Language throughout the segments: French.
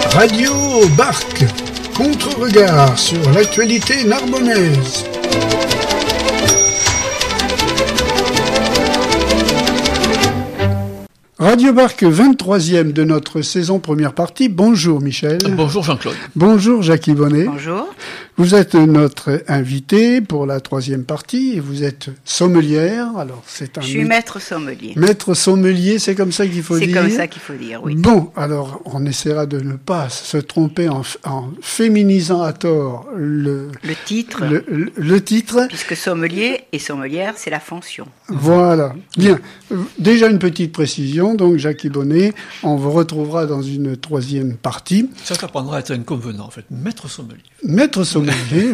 Radio Barque, contre-regard sur l'actualité narbonnaise. Radio Barque, 23e de notre saison première partie. Bonjour Michel. Bonjour Jean-Claude. Bonjour Jackie Bonnet. Bonjour. Vous êtes notre invité pour la 3e partie et vous êtes sommelière. Alors c'est un. Je suis maître sommelier. Maître sommelier, c'est comme ça qu'il faut dire. C'est comme ça qu'il faut dire, oui. Bon, alors on essaiera de ne pas se tromper en féminisant à tort le titre. Le titre. Puisque sommelier et sommelière, c'est la fonction. Voilà. Bien. Déjà une petite précision. Donc Jackie Bonnet, on vous retrouvera dans une 3e partie. Ça t'apprendra à être inconvenant en fait. Maître sommelier. Maître sommelier.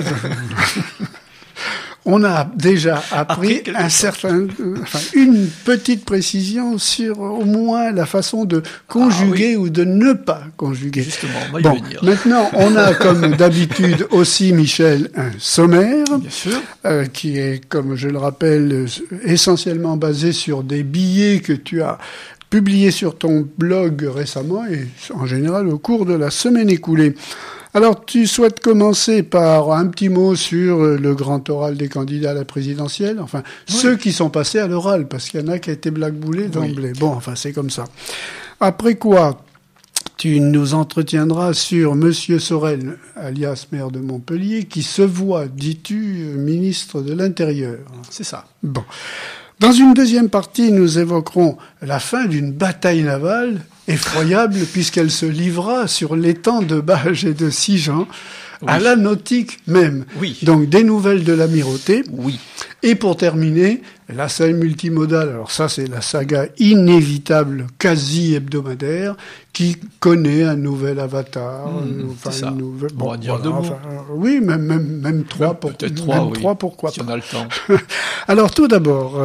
On a déjà appris une petite précision sur au moins la façon de conjuguer ou de ne pas conjuguer. Justement, on va y bon, venir. maintenant, on a comme d'habitude aussi, Michel, un sommaire. Bien sûr. Qui est, comme je le rappelle, essentiellement basé sur des billets que tu as publiés sur ton blog récemment et en général au cours de la semaine écoulée. Alors, tu souhaites commencer par un petit mot sur le grand oral des candidats à la présidentielle, enfin, oui. Ceux qui sont passés à l'oral, parce qu'il y en a qui a été blackboulés d'emblée. Bon, enfin, c'est comme ça. Après quoi, tu nous entretiendras sur Monsieur Sorel, alias maire de Montpellier, qui se voit, dis-tu, ministre de l'Intérieur. C'est ça. Bon. Dans une deuxième partie, nous évoquerons la fin d'une bataille navale effroyable puisqu'elle se livra sur l'étang de Bages et de Sigean, oui. À la nautique même. Oui. Donc des nouvelles de l'amirauté. Oui. Et pour terminer, la salle multimodale. Alors ça, c'est la saga inévitable, quasi hebdomadaire, qui connaît un nouvel avatar. C'est ça. Bon, on va dire 2 mots. Oui, même 3. Peut-être 3, oui. 3, pourquoi si pas. on a le temps. Alors tout d'abord,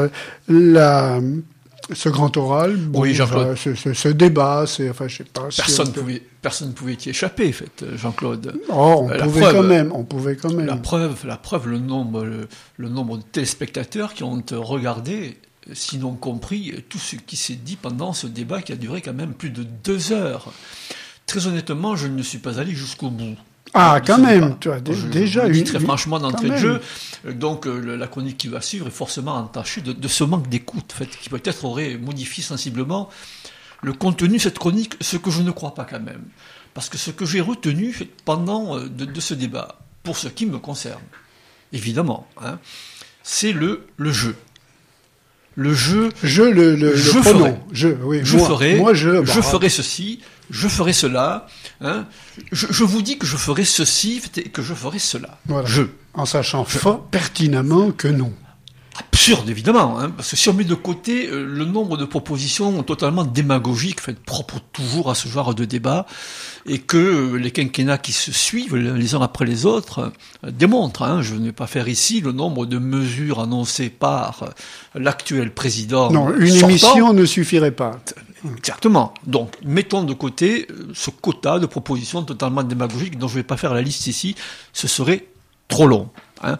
ce grand oral, bon, oui, Jean-Claude. Ce débat, je sais pas. Personne ne pouvait y échapper, en fait, Jean-Claude. Oh, on pouvait quand même. La preuve, le nombre de téléspectateurs qui ont regardé, sinon compris, tout ce qui s'est dit pendant ce débat qui a duré quand même plus de 2 heures. Très honnêtement, je ne suis pas allé jusqu'au bout. Ah, quand même, tu as déjà je dis très franchement d'entrée de jeu. Donc, la chronique qui va suivre est forcément entachée de ce manque d'écoute, en fait, qui peut-être aurait modifié sensiblement le contenu de cette chronique, ce que je ne crois pas quand même. Parce que ce que j'ai retenu pendant de ce débat, pour ce qui me concerne, évidemment, c'est le jeu. Le jeu. Le pronom. Je ferai ceci, je ferai cela. Je vous dis que je ferai ceci et que je ferai cela. Voilà. En sachant fort pertinemment que non. Absurde, évidemment, parce que si on met de côté le nombre de propositions totalement démagogiques, propres toujours à ce genre de débat, et que les quinquennats qui se suivent les uns après les autres démontrent. Je ne vais pas faire ici le nombre de mesures annoncées par l'actuel président. Non, une émission ne suffirait pas. Exactement. Donc, mettons de côté ce quota de propositions totalement démagogiques dont je ne vais pas faire la liste ici, ce serait trop long.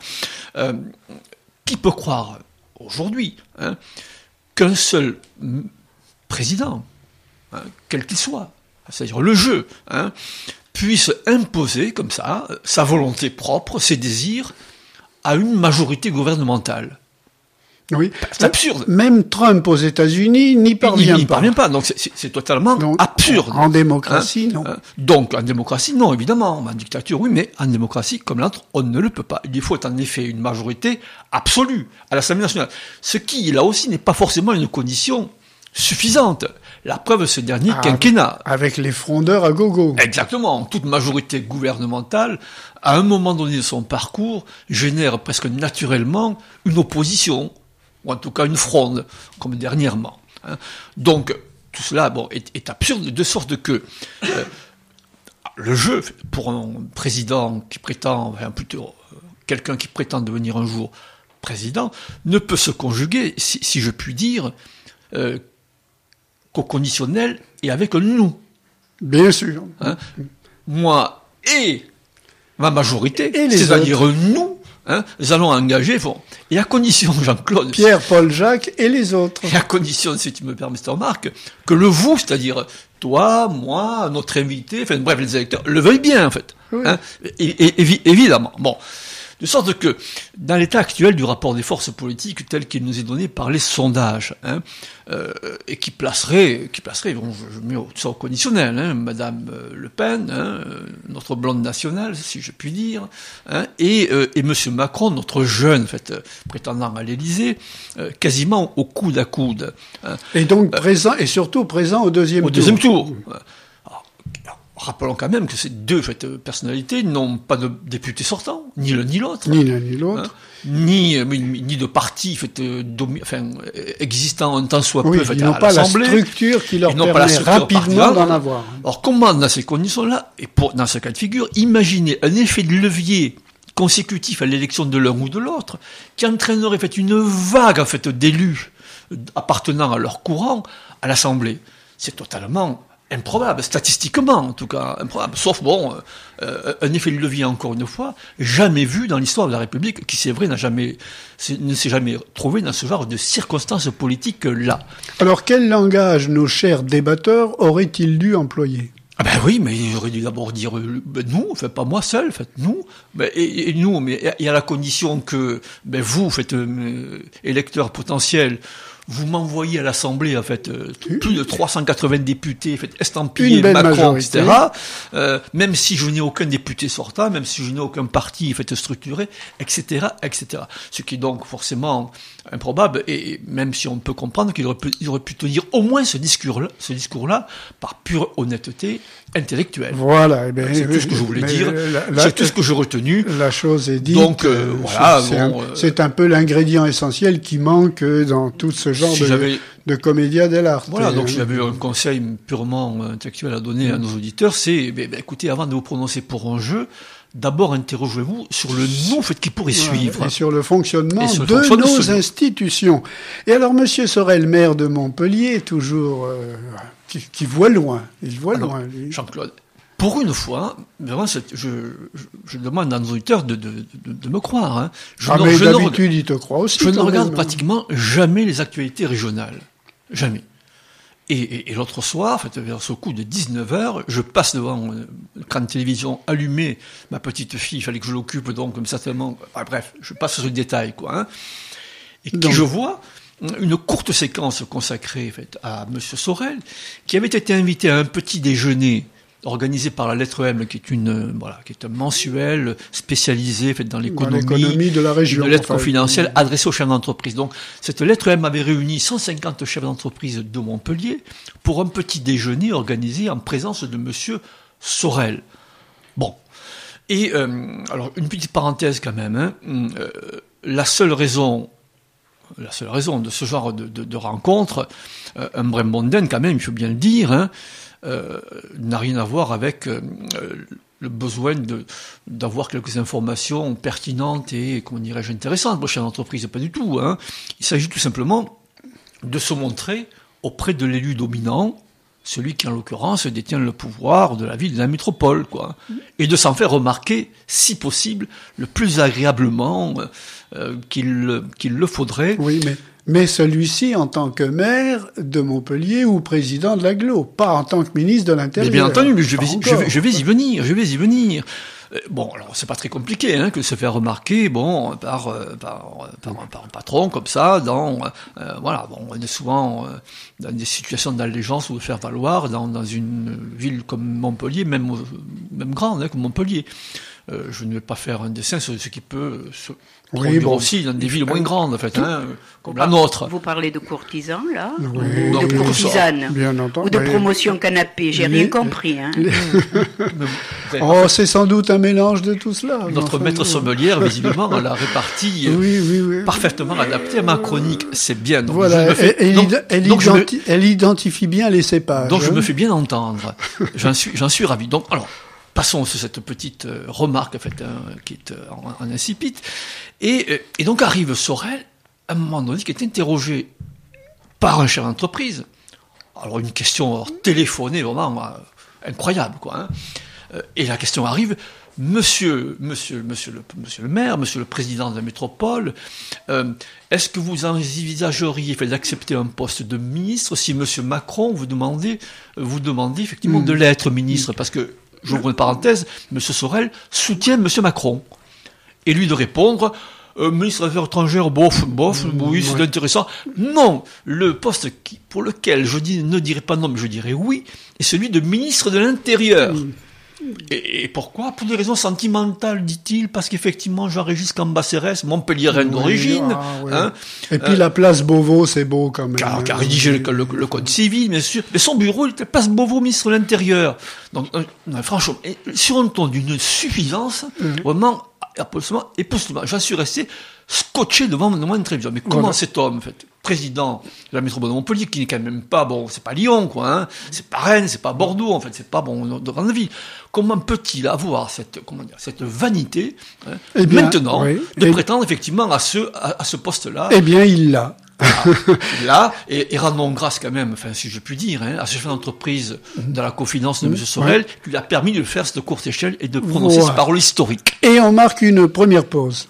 Qui peut croire aujourd'hui qu'un seul président, quel qu'il soit, c'est-à-dire le jeu, puisse imposer comme ça sa volonté propre, ses désirs, à une majorité gouvernementale? Oui, c'est absurde. Même Trump aux États-Unis n'y parvient pas. Donc c'est totalement absurde. En démocratie, non. Donc en démocratie, non, évidemment. En dictature, oui, mais en démocratie, comme l'autre, on ne le peut pas. Il faut en effet une majorité absolue à l'Assemblée nationale. Ce qui, là aussi, n'est pas forcément une condition suffisante. La preuve, ce dernier quinquennat. Avec les frondeurs à gogo. Exactement. Toute majorité gouvernementale, à un moment donné de son parcours, génère presque naturellement une opposition, ou en tout cas une fronde, comme dernièrement. Donc, tout cela est absurde, de sorte que le jeu, pour un président qui prétend, plutôt quelqu'un qui prétend devenir un jour président, ne peut se conjuguer, si je puis dire, qu'au conditionnel et avec un nous. Bien sûr. Moi et ma majorité, et c'est-à-dire nous, nous allons engager, et à condition, Jean-Claude... Pierre, Paul, Jacques et les autres. Et à condition, si tu me permets cette remarque, que le vous, c'est-à-dire toi, moi, notre invité, enfin bref, les électeurs le veuillent bien, en fait. Oui. Hein, évidemment. Bon. De sorte que, dans l'état actuel du rapport des forces politiques tel qu'il nous est donné par les sondages, et qui placerait, bon, je mets tout ça au conditionnel, Madame Le Pen, notre blonde nationale, si je puis dire, et Monsieur Macron, notre jeune, en fait, prétendant à l'Élysée, quasiment au coude à coude. Et donc présent, et surtout présent au deuxième tour. Au deuxième tour. Rappelons quand même que ces deux personnalités n'ont pas de députés sortants, ni l'un ni l'autre. Ni l'un ni l'autre. Ni de parti existant un tant soit peu Oui, ils n'ont pas la structure qui leur permet rapidement d'en avoir. Alors comment, dans ces conditions-là, et dans ce cas de figure, imaginez un effet de levier consécutif à l'élection de l'un ou de l'autre, qui entraînerait une vague d'élus appartenant à leur courant à l'Assemblée. C'est totalement improbable, statistiquement en tout cas, improbable. Sauf, un effet de levier, encore une fois, jamais vu dans l'histoire de la République, qui, c'est vrai, ne s'est jamais trouvé dans ce genre de circonstances politiques-là. Alors, quel langage nos chers débatteurs auraient-ils dû employer ? Ah ben oui, mais il aurait dû d'abord dire nous, enfin pas moi seul, nous, et nous, mais il y a la condition que vous, électeurs potentiels, vous m'envoyez à l'Assemblée, plus de 380 députés, estampillés Macron, etc. Même si je n'ai aucun député sortant, même si je n'ai aucun parti, structuré, etc., etc. Ce qui est donc forcément improbable, et même si on peut comprendre qu'il aurait pu tenir au moins ce discours-là, par pure honnêteté intellectuelle. Voilà, c'est tout ce que je voulais dire, c'est tout ce que j'ai retenu. La chose est dite. Donc, voilà. C'est un peu l'ingrédient essentiel qui manque dans tout ce genre de commedia dell'arte. Voilà, donc j'avais un conseil purement intellectuel à donner à nos auditeurs, c'est, écoutez, avant de vous prononcer pour un jeu, d'abord interrogez-vous sur le nom qui pourrait suivre. Et sur le fonctionnement de nos institutions. Et alors, Monsieur Sorel, maire de Montpellier, toujours, qui voit loin. Il voit loin, lui. Jean-Claude, pour une fois, vraiment, je demande à nos auditeurs de me croire. Mais d'habitude, ils te croient aussi. Je ne regarde pratiquement jamais les actualités régionales. Jamais. Et l'autre soir, vers ce coup de 19h, je passe devant l'écran de télévision allumé. Ma petite fille, il fallait que je l'occupe, donc, certainement. Bref, je passe sur ce détail, Et je vois une courte séquence consacrée, à Monsieur Sorel, qui avait été invité à un petit déjeuner organisé par la Lettre M, qui est un mensuel spécialisé dans l'économie de la région, de lettres confidentielles adressées aux chefs d'entreprise. Donc, cette Lettre M avait réuni 150 chefs d'entreprise de Montpellier pour un petit déjeuner organisé en présence de Monsieur Sorel. Bon. Et, alors, une petite parenthèse quand même, la seule raison de ce genre de rencontre, un brin mondaine quand même, il faut bien le dire, n'a rien à voir avec le besoin d'avoir quelques informations pertinentes et, comment dirais-je, intéressantes pour chaque entreprise, pas du tout. Il s'agit tout simplement de se montrer auprès de l'élu dominant, celui qui en l'occurrence détient le pouvoir de la ville, de la métropole, et de s'en faire remarquer, si possible, le plus agréablement qu'il le faudrait. Oui, mais celui-ci en tant que maire de Montpellier ou président de l'agglo, pas en tant que ministre de l'Intérieur. Mais bien entendu, mais je vais y venir. Bon, alors c'est pas très compliqué que de se faire remarquer, par un patron comme ça, on est souvent dans des situations d'allégeance ou de faire valoir dans une ville comme Montpellier, même grande comme Montpellier. Je ne vais pas faire un dessin sur ce qui peut se produire aussi dans des villes moins grandes, comme la nôtre. Vous parlez de courtisans, là, oui, ou de courtisanes, bien entendu, ou de promotion canapé, j'ai rien compris. C'est sans doute un mélange de tout cela. Notre maître sommelière, visiblement, l'a répartie parfaitement adaptée à ma chronique. C'est bien. Donc voilà, elle identifie bien les cépages. Donc je me fais bien entendre. J'en suis ravi. Donc, alors, passons sur cette petite remarque qui est en incipit. Et donc arrive Sorel, à un moment donné, qui est interrogé par un chef d'entreprise. Alors une question téléphonée vraiment incroyable, Et la question arrive, monsieur le maire, monsieur le président de la métropole, est-ce que vous envisageriez d'accepter un poste de ministre si monsieur Macron vous demandait effectivement de l'être ministre? Parce que, j'ouvre une parenthèse, monsieur Sorel soutient monsieur Macron. Et lui de répondre, ministre des Affaires étrangères, bof, oui, c'est intéressant. Non, le poste pour lequel je ne dirais pas non, mais je dirais oui, est celui de ministre de l'Intérieur. Et pourquoi? Pour des raisons sentimentales, dit-il, parce qu'effectivement, Jean-Régis Cambacérès, Montpelliérain d'origine. Et puis la place Beauvau, c'est beau quand même. Car rédigeait le code civil, bien sûr. Mais son bureau, il était place Beauvau, ministre de l'Intérieur. Donc, franchement, sur un ton d'une suffisance, vraiment, absolument époustouflant. J'en suis resté scotché devant une télévision. Mais comment cet homme, en fait, président de la métropole de Montpellier, qui n'est quand même pas, c'est pas Lyon, quoi, c'est pas Rennes, c'est pas Bordeaux, en fait, c'est pas de grande ville. Comment peut-il avoir cette vanité, maintenant, de prétendre effectivement à ce poste-là? Eh bien, il l'a. Là, et rendons grâce quand même, enfin, si je puis dire, à ce chef d'entreprise dans la confidence de M. Sorel, qui lui a permis de faire cette courte échelle et de prononcer ces paroles historiques. Et on marque une première pause.